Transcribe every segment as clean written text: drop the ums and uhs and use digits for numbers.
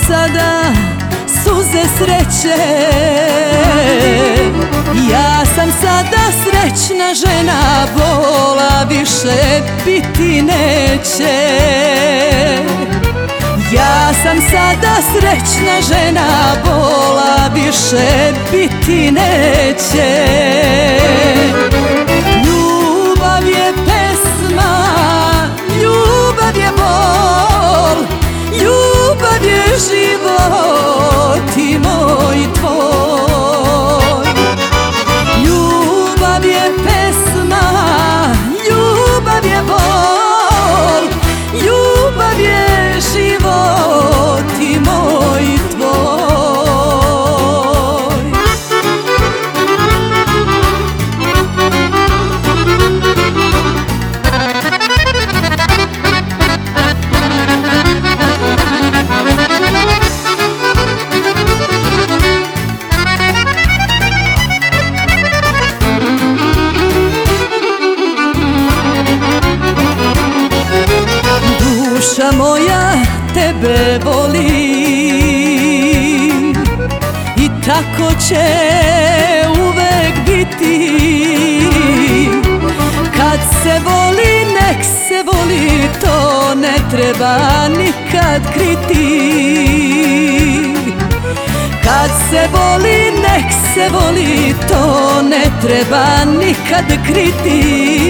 sada suze sreće. Ja sam sada srećna žena, bola više biti neće. Ja sam sada srećna žena, bola više biti neće. Ljubav je pesma, ljubav je bol, ljubav je život i moj i tvoj. Ljubav je pesma, ljubav je bol, ljubav je život i moj i tvoj. Duša moja tebe voli i tako će uvek biti. Kad se voli, nek se voli, to ne treba nikad kriti. Kad se voli, nek se voli, to ne treba nikad kriti.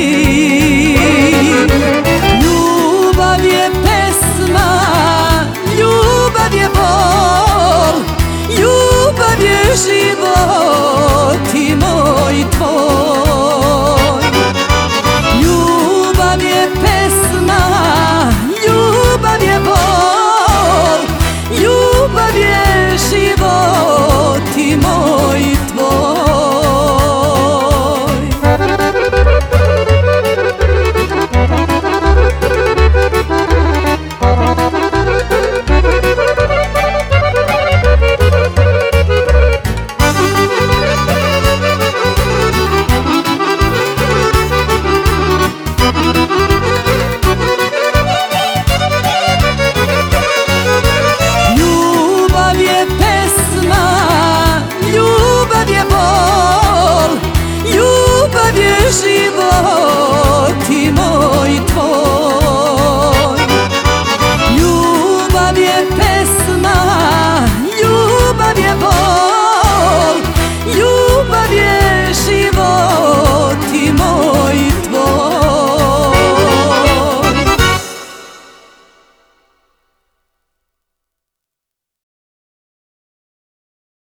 Ljubav je pesma, ljubav je bol, ljubav je život i moj i tvoj. Ljubav je pesma, ljubav je bol, ljubav je život i moj i tvoj. Ljubav je bol, ljubav je život